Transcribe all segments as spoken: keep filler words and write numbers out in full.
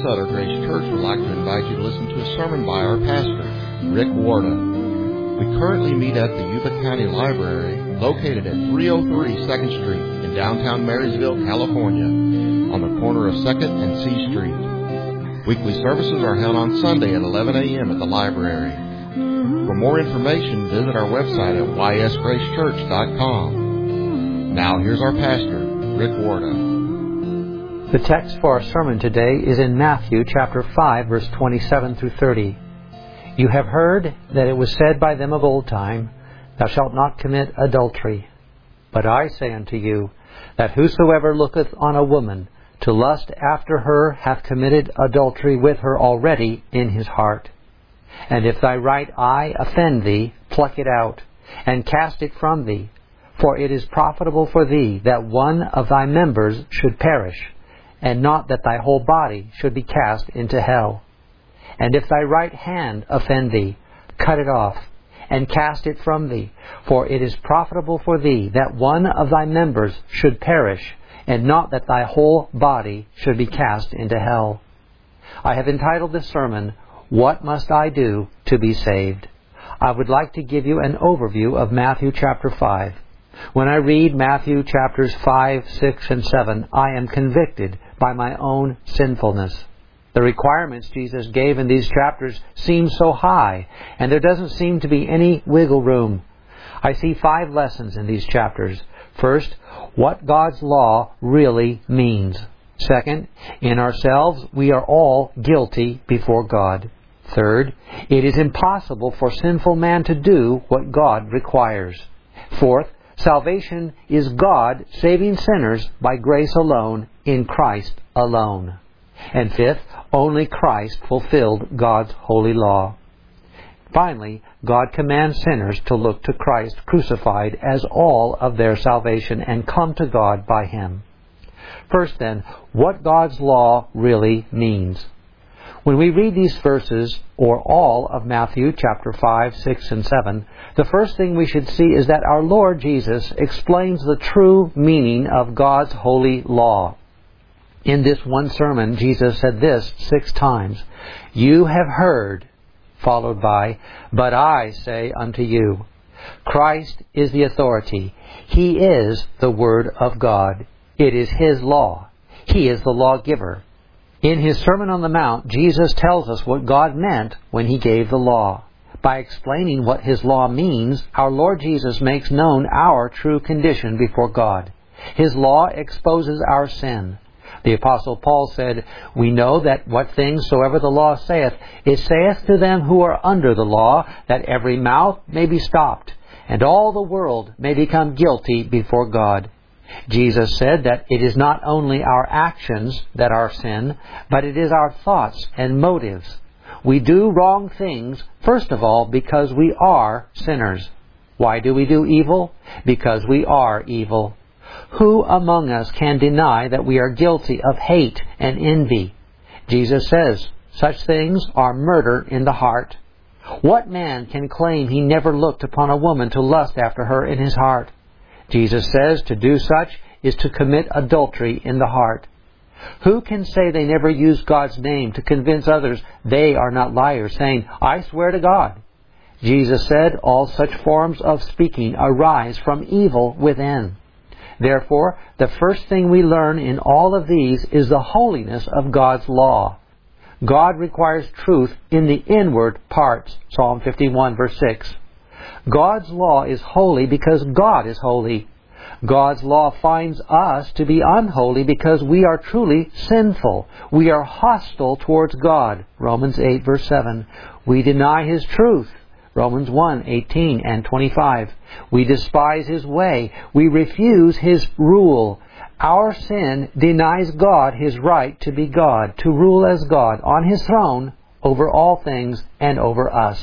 Sutter Grace Church would like to invite you to listen to a sermon by our pastor, Rick Warda. We currently meet at the Yuba County Library, located at three oh three second Street in downtown Marysville, California, on the corner of second and C Street. Weekly services are held on Sunday at eleven a.m. at the library. For more information, visit our website at y s grace church dot com. Now here's our pastor, Rick Warda. The text for our sermon today is in Matthew chapter five, verse twenty-seven through thirty. You have heard that it was said by them of old time, Thou shalt not commit adultery. But I say unto you, that whosoever looketh on a woman to lust after her hath committed adultery with her already in his heart. And if thy right eye offend thee, pluck it out, and cast it from thee. For it is profitable for thee that one of thy members should perish, and not that thy whole body should be cast into hell. And if thy right hand offend thee, cut it off, and cast it from thee. For it is profitable for thee that one of thy members should perish, and not that thy whole body should be cast into hell. I have entitled this sermon, What Must I Do to be Saved? I would like to give you an overview of Matthew chapter five. When I read Matthew chapters five, six, and seven, I am convicted by my own sinfulness. The requirements Jesus gave in these chapters seem so high, and there doesn't seem to be any wiggle room. I see five lessons in these chapters. First, what God's law really means. Second, in ourselves we are all guilty before God. Third, it is impossible for sinful man to do what God requires. Fourth, salvation is God saving sinners by grace alone, in Christ alone. And fifth, only Christ fulfilled God's holy law. Finally, God commands sinners to look to Christ crucified as all of their salvation and come to God by Him. First then, what God's law really means. When we read these verses, or all of Matthew chapter five, six, and seven, the first thing we should see is that our Lord Jesus explains the true meaning of God's holy law. In this one sermon, Jesus said this six times, You have heard, followed by, But I say unto you. Christ is the authority. He is the Word of God. It is His law. He is the lawgiver. In His Sermon on the Mount, Jesus tells us what God meant when He gave the law. By explaining what His law means, our Lord Jesus makes known our true condition before God. His law exposes our sin. The Apostle Paul said, We know that what things soever the law saith, it saith to them who are under the law, that every mouth may be stopped, and all the world may become guilty before God. Jesus said that it is not only our actions that are sin, but it is our thoughts and motives. We do wrong things, first of all, because we are sinners. Why do we do evil? Because we are evil. Who among us can deny that we are guilty of hate and envy? Jesus says, such things are murder in the heart. What man can claim he never looked upon a woman to lust after her in his heart? Jesus says to do such is to commit adultery in the heart. Who can say they never used God's name to convince others they are not liars, saying, I swear to God? Jesus said all such forms of speaking arise from evil within. Therefore, the first thing we learn in all of these is the holiness of God's law. God requires truth in the inward parts. Psalm fifty-one, verse six. God's law is holy because God is holy. God's law finds us to be unholy because we are truly sinful. We are hostile towards God. Romans eight, verse seven. We deny His truth. Romans one, eighteen and twenty-five. We despise His way. We refuse His rule. Our sin denies God His right to be God, to rule as God on His throne over all things and over us.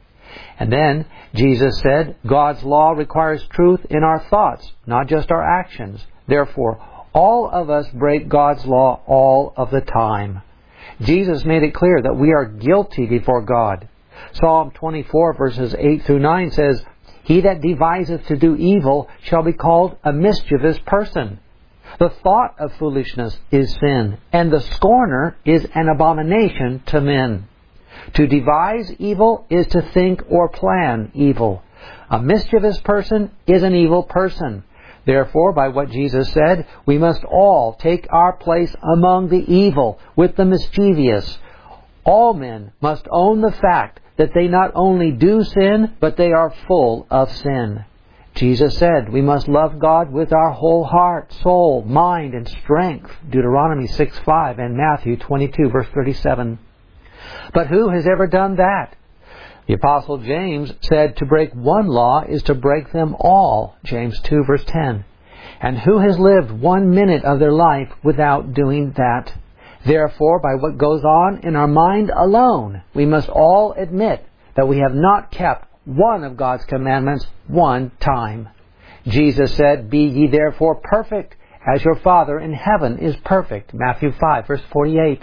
And then Jesus said, God's law requires truth in our thoughts, not just our actions. Therefore, all of us break God's law all of the time. Jesus made it clear that we are guilty before God. Psalm twenty-four, verses eight through nine says, He that deviseth to do evil shall be called a mischievous person. The thought of foolishness is sin, and the scorner is an abomination to men. To devise evil is to think or plan evil. A mischievous person is an evil person. Therefore, by what Jesus said, we must all take our place among the evil with the mischievous. All men must own the fact that they not only do sin, but they are full of sin. Jesus said we must love God with our whole heart, soul, mind, and strength. Deuteronomy six five and Matthew twenty-two, verse thirty-seven. But who has ever done that? The Apostle James said to break one law is to break them all. James two, verse ten. And who has lived one minute of their life without doing that? Therefore, by what goes on in our mind alone, we must all admit that we have not kept one of God's commandments one time. Jesus said, "Be ye therefore perfect, as your Father in heaven is perfect." Matthew five, verse forty-eight.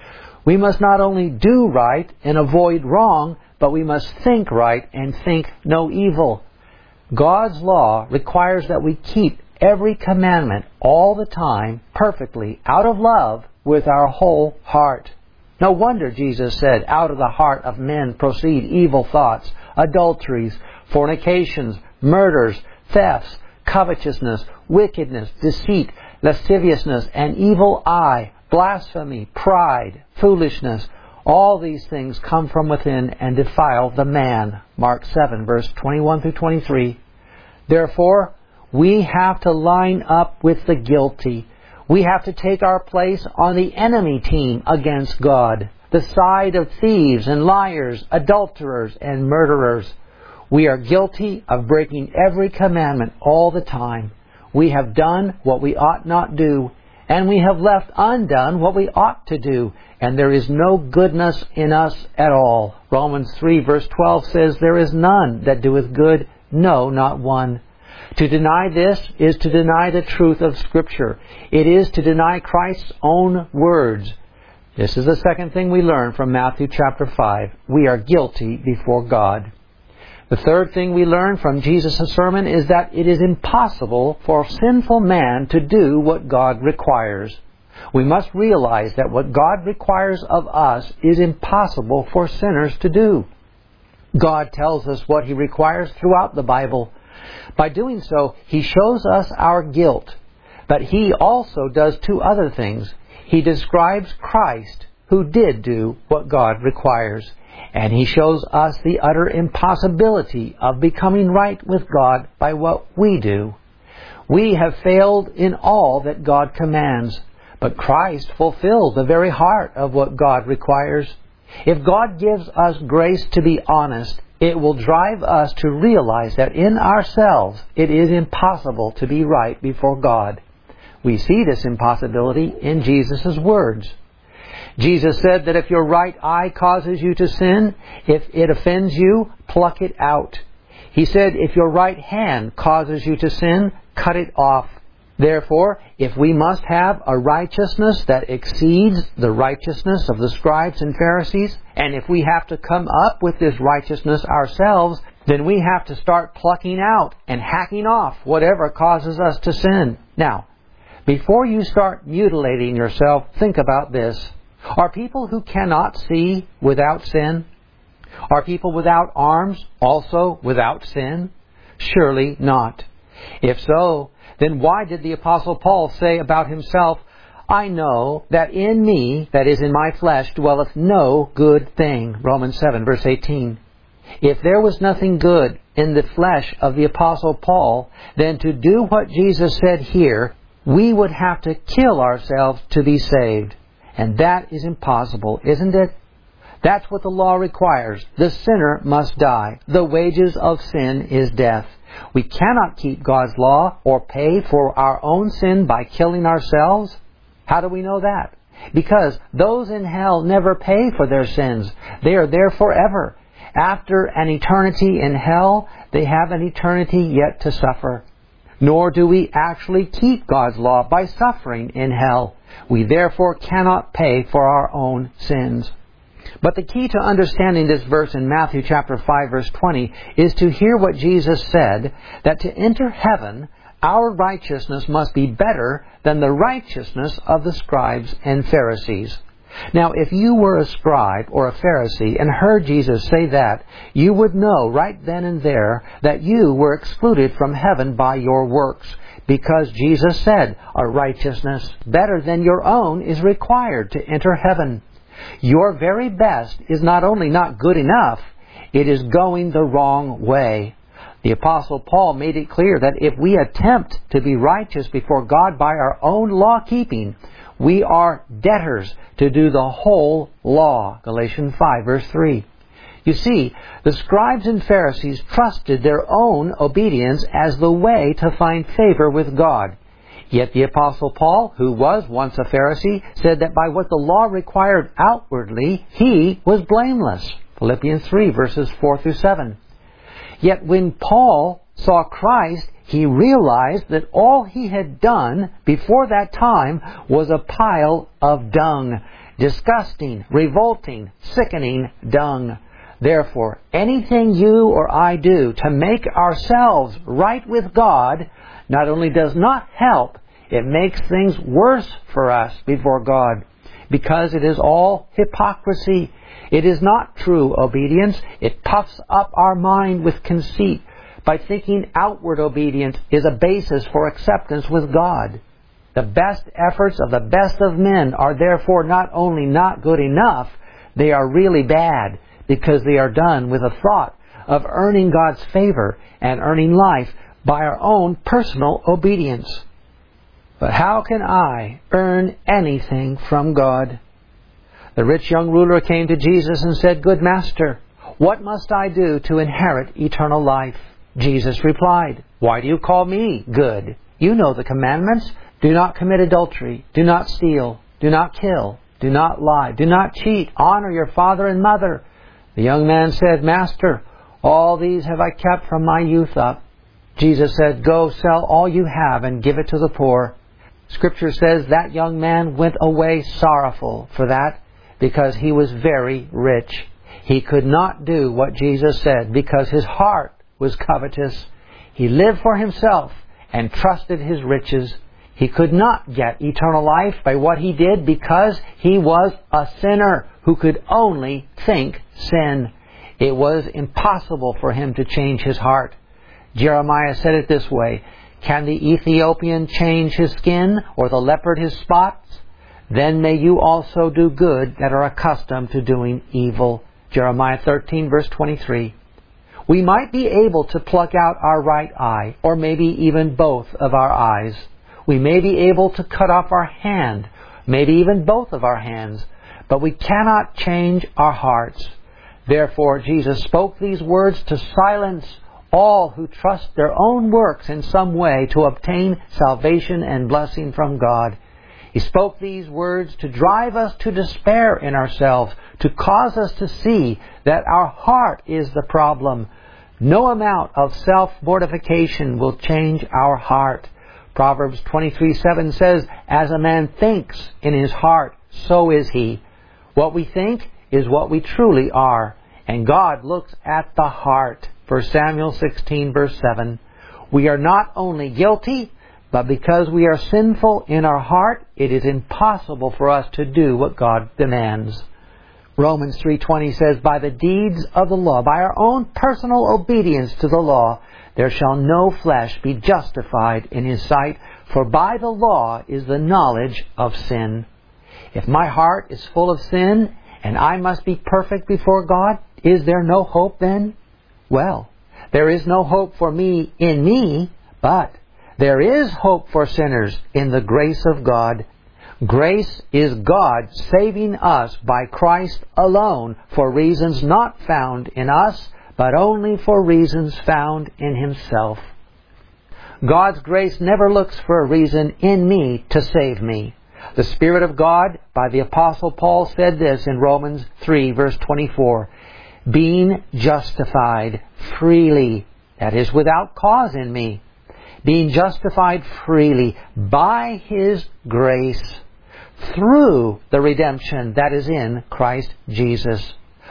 We must not only do right and avoid wrong, but we must think right and think no evil. God's law requires that we keep every commandment all the time perfectly out of love with our whole heart. No wonder Jesus said, "Out of the heart of men proceed evil thoughts, adulteries, fornications, murders, thefts, covetousness, wickedness, deceit, lasciviousness, an evil eye, blasphemy, pride, foolishness. All these things come from within and defile the man." Mark seven, verse twenty-one through twenty-three. Therefore, we have to line up with the guilty. We have to take our place on the enemy team against God, the side of thieves and liars, adulterers and murderers. We are guilty of breaking every commandment all the time. We have done what we ought not do, and we have left undone what we ought to do, and there is no goodness in us at all. Romans three, verse twelve says, "There is none that doeth good, no, not one." To deny this is to deny the truth of Scripture. It is to deny Christ's own words. This is the second thing we learn from Matthew chapter five. We are guilty before God. The third thing we learn from Jesus' sermon is that it is impossible for sinful man to do what God requires. We must realize that what God requires of us is impossible for sinners to do. God tells us what He requires throughout the Bible. By doing so, He shows us our guilt. But He also does two other things. He describes Christ, who did do what God requires. And He shows us the utter impossibility of becoming right with God by what we do. We have failed in all that God commands, but Christ fulfills the very heart of what God requires. If God gives us grace to be honest, it will drive us to realize that in ourselves it is impossible to be right before God. We see this impossibility in Jesus' words. Jesus said that if your right eye causes you to sin, if it offends you, pluck it out. He said if your right hand causes you to sin, cut it off. Therefore, if we must have a righteousness that exceeds the righteousness of the scribes and Pharisees, and if we have to come up with this righteousness ourselves, then we have to start plucking out and hacking off whatever causes us to sin. Now, before you start mutilating yourself, think about this. Are people who cannot see without sin? Are people without arms also without sin? Surely not. If so, then why did the Apostle Paul say about himself, "I know that in me, that is in my flesh, dwelleth no good thing"? Romans seven, verse eighteen. If there was nothing good in the flesh of the Apostle Paul, then to do what Jesus said here, we would have to kill ourselves to be saved. And that is impossible, isn't it? That's what the law requires. The sinner must die. The wages of sin is death. We cannot keep God's law or pay for our own sin by killing ourselves. How do we know that? Because those in hell never pay for their sins. They are there forever. After an eternity in hell, they have an eternity yet to suffer. Nor do we actually keep God's law by suffering in hell. We therefore cannot pay for our own sins. But the key to understanding this verse in Matthew chapter five, verse twenty, is to hear what Jesus said, that to enter heaven, our righteousness must be better than the righteousness of the scribes and Pharisees. Now, if you were a scribe or a Pharisee and heard Jesus say that, you would know right then and there that you were excluded from heaven by your works, because Jesus said, a righteousness better than your own is required to enter heaven. Your very best is not only not good enough, it is going the wrong way. The Apostle Paul made it clear that if we attempt to be righteous before God by our own law-keeping, we are debtors to do the whole law. Galatians five, verse three. You see, the scribes and Pharisees trusted their own obedience as the way to find favor with God. Yet the Apostle Paul, who was once a Pharisee, said that by what the law required outwardly, he was blameless. Philippians three, verses four through seven. Yet when Paul saw Christ, he realized that all he had done before that time was a pile of dung. Disgusting, revolting, sickening dung. Therefore, anything you or I do to make ourselves right with God not only does not help, it makes things worse for us before God, because it is all hypocrisy. It is not true obedience. It puffs up our mind with conceit by thinking outward obedience is a basis for acceptance with God. The best efforts of the best of men are therefore not only not good enough, they are really bad, because they are done with a thought of earning God's favor and earning life by our own personal obedience. But how can I earn anything from God? The rich young ruler came to Jesus and said, Good Master, what must I do to inherit eternal life? Jesus replied, Why do you call me good? You know the commandments. Do not commit adultery. Do not steal. Do not kill. Do not lie. Do not cheat. Honor your father and mother. The young man said, Master, all these have I kept from my youth up. Jesus said, Go sell all you have and give it to the poor. Scripture says that young man went away sorrowful for that, because he was very rich. He could not do what Jesus said because his heart was covetous. He lived for himself and trusted his riches. He could not get eternal life by what he did because he was a sinner who could only think sin. It was impossible for him to change his heart. Jeremiah said it this way, Can the Ethiopian change his skin, or the leopard his spots? Then may you also do good that are accustomed to doing evil. Jeremiah thirteen, verse twenty-three. We might be able to pluck out our right eye, or maybe even both of our eyes. We may be able to cut off our hand, maybe even both of our hands, but we cannot change our hearts. Therefore, Jesus spoke these words to silence all who trust their own works in some way to obtain salvation and blessing from God. He spoke these words to drive us to despair in ourselves, to cause us to see that our heart is the problem. No amount of self-mortification will change our heart. Proverbs twenty-three seven says, As a man thinks in his heart, so is he. What we think is what we truly are, and God looks at the heart. First Samuel sixteen, verse seven. We are not only guilty, but because we are sinful in our heart, it is impossible for us to do what God demands. Romans three twenty says, By the deeds of the law, by our own personal obedience to the law, there shall no flesh be justified in his sight, for by the law is the knowledge of sin. If my heart is full of sin, and I must be perfect before God, is there no hope then? Well, there is no hope for me in me, but there is hope for sinners in the grace of God. Grace is God saving us by Christ alone for reasons not found in us, but only for reasons found in Himself. God's grace never looks for a reason in me to save me. The Spirit of God, by the Apostle Paul, said this in Romans three, verse twenty-four, being justified freely, that is, without cause in me, being justified freely by His grace through the redemption that is in Christ Jesus.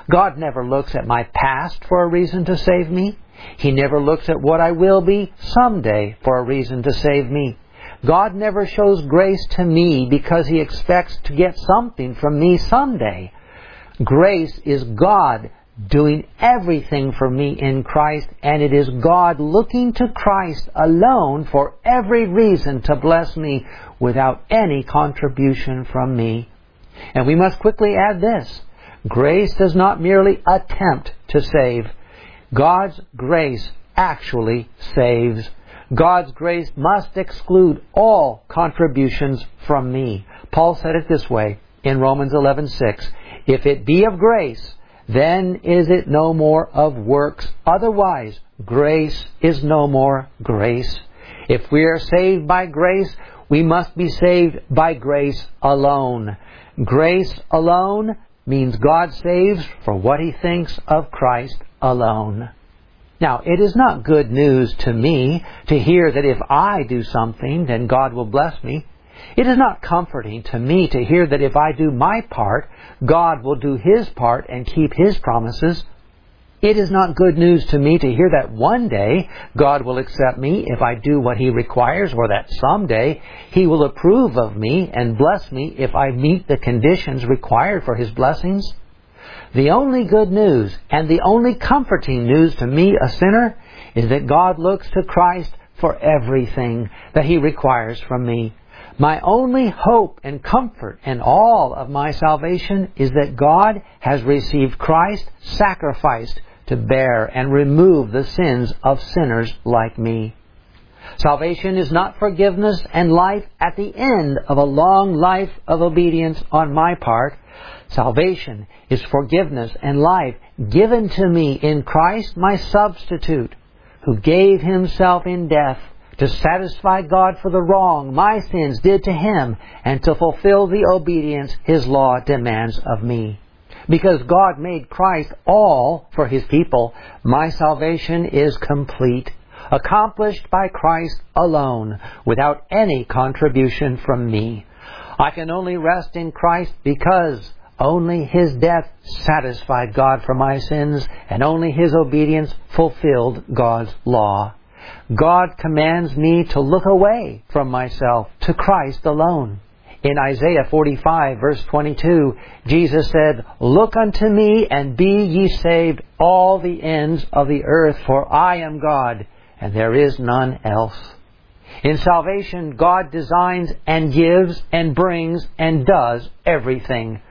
God never looks at my past for a reason to save me. He never looks at what I will be someday for a reason to save me. God never shows grace to me because He expects to get something from me someday. Grace is God doing everything for me in Christ, and it is God looking to Christ alone for every reason to bless me without any contribution from me. And we must quickly add this. Grace does not merely attempt to save. God's grace actually saves. God's grace must exclude all contributions from me. Paul said it this way in Romans eleven six. If it be of grace, then is it no more of works. Otherwise, grace is no more grace. If we are saved by grace, we must be saved by grace alone. Grace alone means God saves for what He thinks of Christ alone. Now, it is not good news to me to hear that if I do something, then God will bless me. It is not comforting to me to hear that if I do my part, God will do His part and keep His promises. It is not good news to me to hear that one day God will accept me if I do what He requires, or that someday He will approve of me and bless me if I meet the conditions required for His blessings. The only good news and the only comforting news to me, a sinner, is that God looks to Christ for everything that He requires from me. My only hope and comfort in all of my salvation is that God has received Christ sacrificed to bear and remove the sins of sinners like me. Salvation is not forgiveness and life at the end of a long life of obedience on my part. Salvation is forgiveness and life given to me in Christ my substitute, who gave Himself in death to satisfy God for the wrong my sins did to Him and to fulfill the obedience His law demands of me. Because God made Christ all for His people, my salvation is complete, accomplished by Christ alone, without any contribution from me. I can only rest in Christ because only His death satisfied God for my sins, and only His obedience fulfilled God's law. God commands me to look away from myself to Christ alone. In Isaiah forty-five, verse twenty-two, Jesus said, "Look unto me, and be ye saved, all the ends of the earth, for I am God, and there is none else." In salvation, God designs and gives and brings and does everything.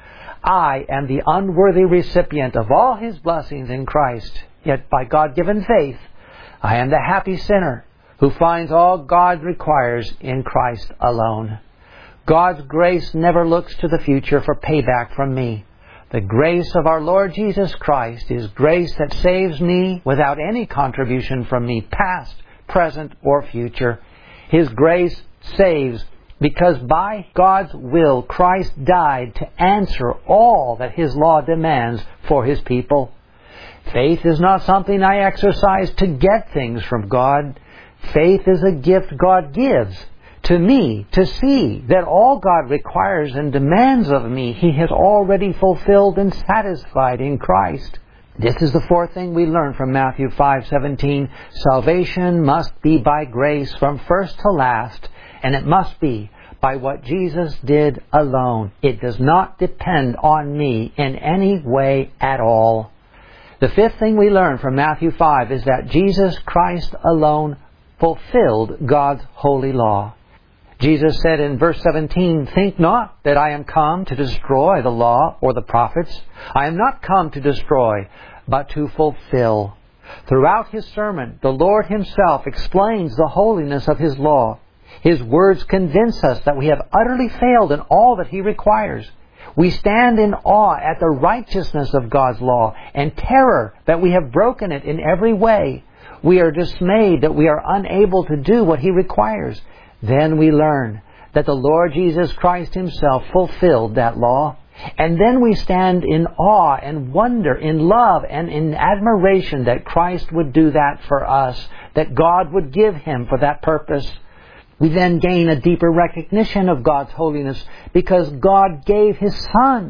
I am the unworthy recipient of all His blessings in Christ, yet by God-given faith, I am the happy sinner who finds all God requires in Christ alone. God's grace never looks to the future for payback from me. The grace of our Lord Jesus Christ is grace that saves me without any contribution from me, past, present, or future. His grace saves because by God's will, Christ died to answer all that His law demands for His people. Faith is not something I exercise to get things from God. Faith is a gift God gives to me to see that all God requires and demands of me, He has already fulfilled and satisfied in Christ. This is the fourth thing we learn from Matthew five seventeen. Salvation must be by grace from first to last, and it must be by what Jesus did alone. It does not depend on me in any way at all. The fifth thing we learn from Matthew five is that Jesus Christ alone fulfilled God's holy law. Jesus said in verse seventeen, "Think not that I am come to destroy the law or the prophets. I am not come to destroy, but to fulfill." Throughout His sermon, the Lord Himself explains the holiness of His law. His words convince us that we have utterly failed in all that He requires. We stand in awe at the righteousness of God's law and terror that we have broken it in every way. We are dismayed that we are unable to do what He requires. Then we learn that the Lord Jesus Christ Himself fulfilled that law. And then we stand in awe and wonder, in love and in admiration that Christ would do that for us, that God would give Him for that purpose. We then gain a deeper recognition of God's holiness because God gave His Son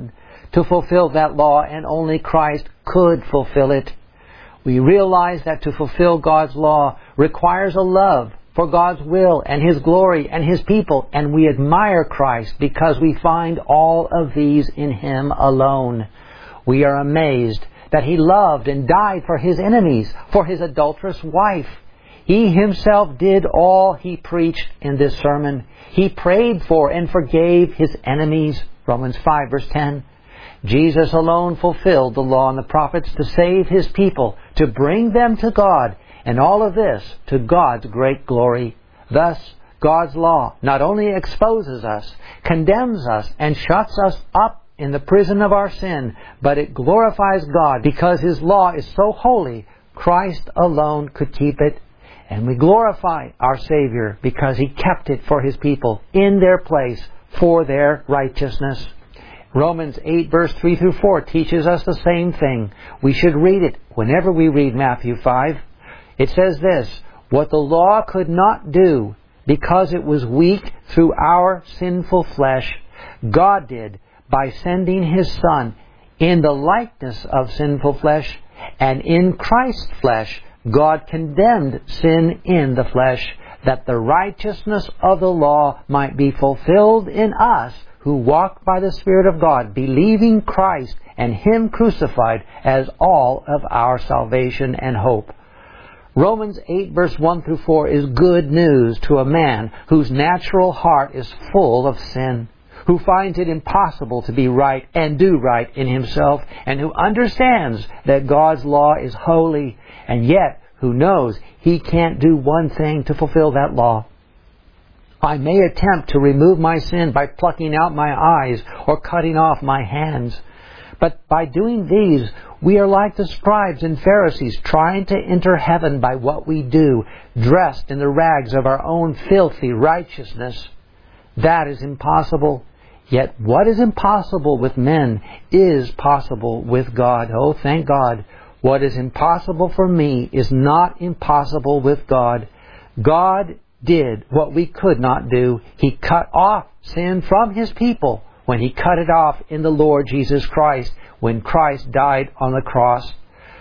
to fulfill that law, and only Christ could fulfill it. We realize that to fulfill God's law requires a love for God's will and His glory and His people, and we admire Christ because we find all of these in Him alone. We are amazed that He loved and died for His enemies, for His adulterous wife. He Himself did all He preached in this sermon. He prayed for and forgave His enemies. Romans five verse ten. Jesus alone fulfilled the law and the prophets to save His people, to bring them to God, and all of this to God's great glory. Thus, God's law not only exposes us, condemns us, and shuts us up in the prison of our sin, but it glorifies God because His law is so holy, Christ alone could keep it. And we glorify our Savior because He kept it for His people in their place for their righteousness. Romans eight verse three through four teaches us the same thing. We should read it whenever we read Matthew five. It says this, "What the law could not do, because it was weak through our sinful flesh, God did by sending His Son in the likeness of sinful flesh, and in Christ's flesh God condemned sin in the flesh, that the righteousness of the law might be fulfilled in us who walk by the Spirit of God, believing Christ and Him crucified as all of our salvation and hope." Romans eight verse one through four is good news to a man whose natural heart is full of sin, who finds it impossible to be right and do right in himself, and who understands that God's law is holy, and yet who knows he can't do one thing to fulfill that law. I may attempt to remove my sin by plucking out my eyes or cutting off my hands. But by doing these, we are like the scribes and Pharisees trying to enter heaven by what we do, dressed in the rags of our own filthy righteousness. That is impossible. Yet what is impossible with men is possible with God. Oh, thank God. What is impossible for me is not impossible with God. God did what we could not do. He cut off sin from His people when He cut it off in the Lord Jesus Christ, when Christ died on the cross.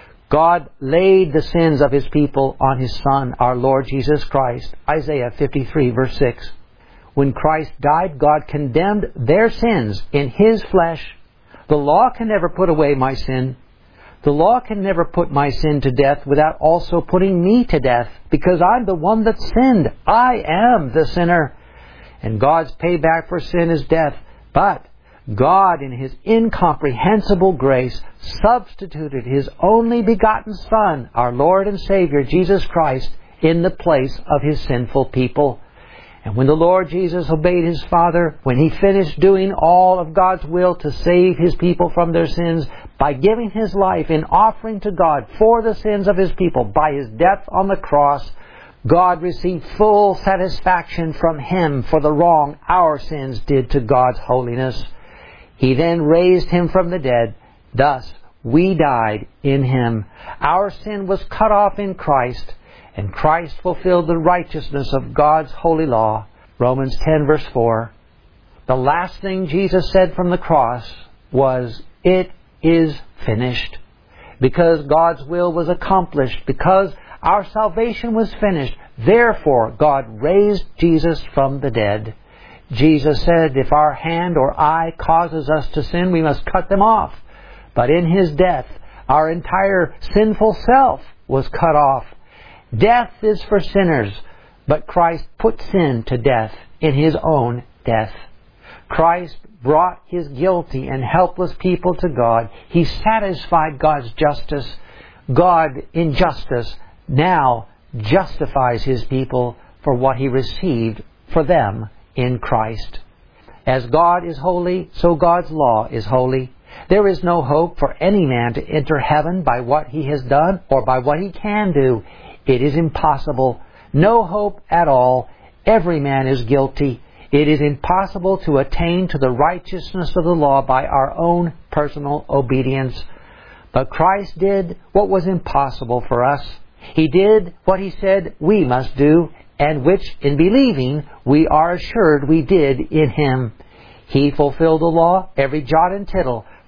God laid the sins of His people on His Son, our Lord Jesus Christ. Isaiah fifty-three verse six. When Christ died, God condemned their sins in His flesh. The law can never put away my sin. The law can never put my sin to death without also putting me to death, because I'm the one that sinned. I am the sinner. And God's payback for sin is death. But God, in His incomprehensible grace, substituted His only begotten Son, our Lord and Savior, Jesus Christ, in the place of His sinful people. And when the Lord Jesus obeyed His Father, when He finished doing all of God's will to save His people from their sins, by giving His life in offering to God for the sins of His people, by His death on the cross, God received full satisfaction from Him for the wrong our sins did to God's holiness. He then raised Him from the dead. Thus, we died in Him. Our sin was cut off in Christ, and Christ fulfilled the righteousness of God's holy law. Romans ten verse four. The last thing Jesus said from the cross was, "It is finished." Because God's will was accomplished, because our salvation was finished, therefore God raised Jesus from the dead. Jesus said, if our hand or eye causes us to sin, we must cut them off. But in His death, our entire sinful self was cut off. Death is for sinners, but Christ put sin to death in His own death. Christ brought His guilty and helpless people to God. He satisfied God's justice. God, in justice, now justifies His people for what He received for them in Christ. As God is holy, so God's law is holy. There is no hope for any man to enter heaven by what he has done or by what he can do. It is impossible. No hope at all. Every man is guilty. It is impossible to attain to the righteousness of the law by our own personal obedience. But Christ did what was impossible for us. He did what He said we must do, and which, in believing, we are assured we did in Him. He fulfilled the law, every jot and tittle,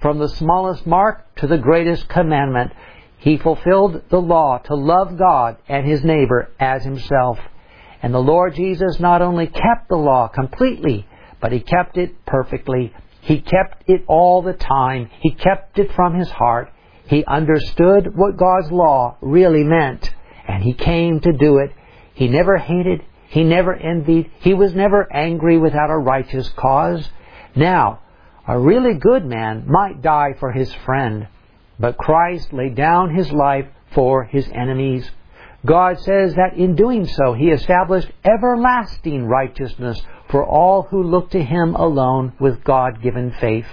from the smallest mark to the greatest commandment. He fulfilled the law to love God and his neighbor as himself. And the Lord Jesus not only kept the law completely, but he kept it perfectly. He kept it all the time. He kept it from his heart. He understood what God's law really meant, and he came to do it. He never hated. He never envied. He was never angry without a righteous cause. Now, a really good man might die for his friend, but Christ laid down his life for his enemies. God says that in doing so, he established everlasting righteousness for all who look to him alone with God-given faith.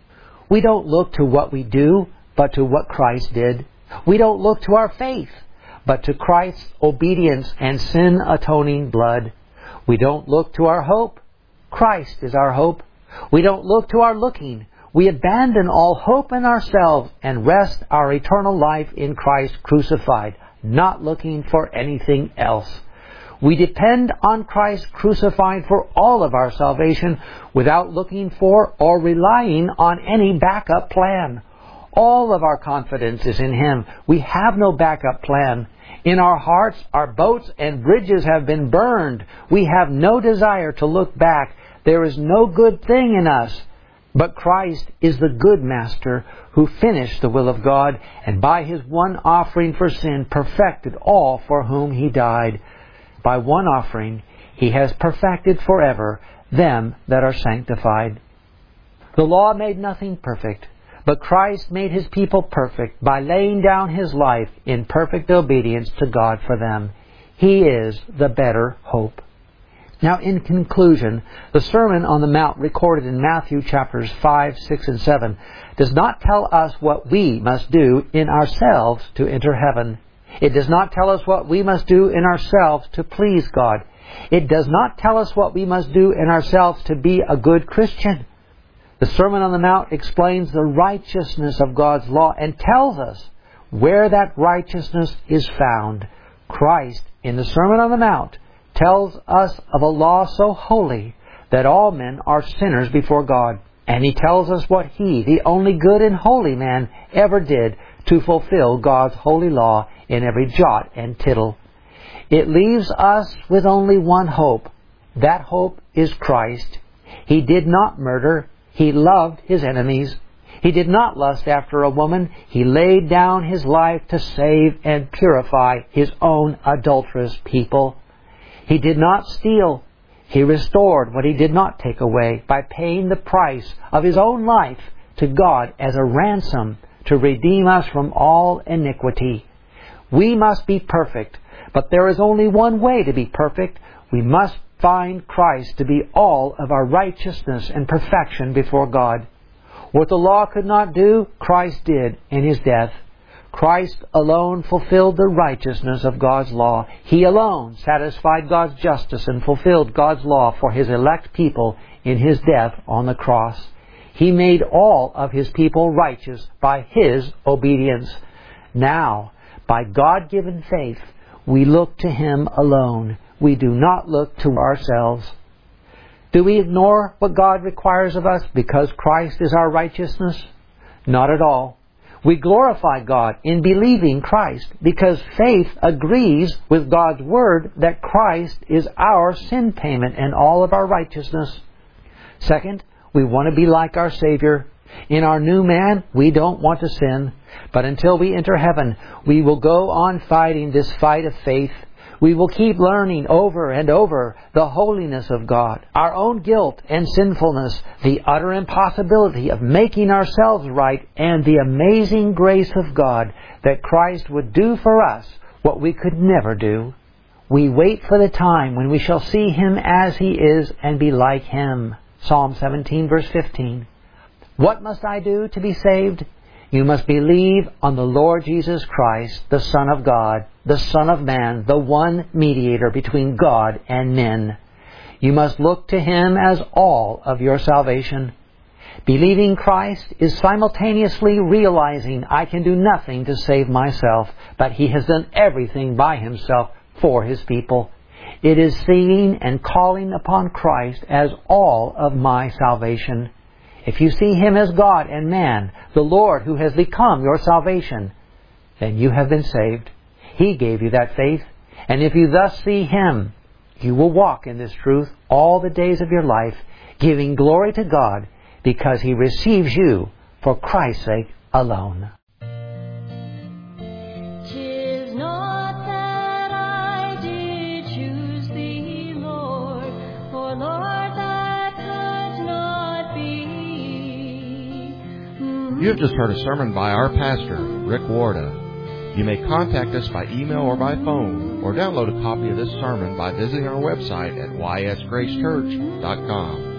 We don't look to what we do, but to what Christ did. We don't look to our faith, but to Christ's obedience and sin-atoning blood. We don't look to our hope. Christ is our hope. We don't look to our looking. We abandon all hope in ourselves and rest our eternal life in Christ crucified, not looking for anything else. We depend on Christ crucified for all of our salvation without looking for or relying on any backup plan. All of our confidence is in him. We have no backup plan. In our hearts, our boats and bridges have been burned. We have no desire to look back. There is no good thing in us. But Christ is the good master who finished the will of God, and by his one offering for sin perfected all for whom he died. By one offering he has perfected forever them that are sanctified. The law made nothing perfect, but Christ made his people perfect by laying down his life in perfect obedience to God for them. He is the better hope. Now, in conclusion, the Sermon on the Mount recorded in Matthew chapters five, six, and seven does not tell us what we must do in ourselves to enter heaven. It does not tell us what we must do in ourselves to please God. It does not tell us what we must do in ourselves to be a good Christian. The Sermon on the Mount explains the righteousness of God's law and tells us where that righteousness is found. Christ, in the Sermon on the Mount, tells us of a law so holy that all men are sinners before God. And he tells us what he, the only good and holy man, ever did to fulfill God's holy law in every jot and tittle. It leaves us with only one hope. That hope is Christ. He did not murder. He loved his enemies. He did not lust after a woman. He laid down his life to save and purify his own adulterous people. He did not steal. He restored what he did not take away by paying the price of his own life to God as a ransom to redeem us from all iniquity. We must be perfect, but there is only one way to be perfect. We must find Christ to be all of our righteousness and perfection before God. What the law could not do, Christ did in his death. Christ alone fulfilled the righteousness of God's law. He alone satisfied God's justice and fulfilled God's law for his elect people in his death on the cross. He made all of his people righteous by his obedience. Now, by God-given faith, we look to him alone. We do not look to ourselves. Do we ignore what God requires of us because Christ is our righteousness? Not at all. We glorify God in believing Christ because faith agrees with God's Word that Christ is our sin payment and all of our righteousness. Second, we want to be like our Savior. In our new man, we don't want to sin. But until we enter heaven, we will go on fighting this fight of faith. We will keep learning over and over the holiness of God, our own guilt and sinfulness, the utter impossibility of making ourselves right, and the amazing grace of God that Christ would do for us what we could never do. We wait for the time when we shall see him as he is and be like him. Psalm seventeen, verse fifteen. What must I do to be saved? You must believe on the Lord Jesus Christ, the Son of God, the Son of Man, the one mediator between God and men. You must look to him as all of your salvation. Believing Christ is simultaneously realizing I can do nothing to save myself, but he has done everything by himself for his people. It is seeing and calling upon Christ as all of my salvation. If you see Him as God and man, the Lord who has become your salvation, then you have been saved. He gave you that faith. And if you thus see Him, you will walk in this truth all the days of your life, giving glory to God because He receives you for Christ's sake alone. Tis not that I did choose Thee, Lord, for Lord, that could not be. You have just heard a sermon by our pastor, Rick Warda. You may contact us by email or by phone, or download a copy of this sermon by visiting our website at y s grace church dot com.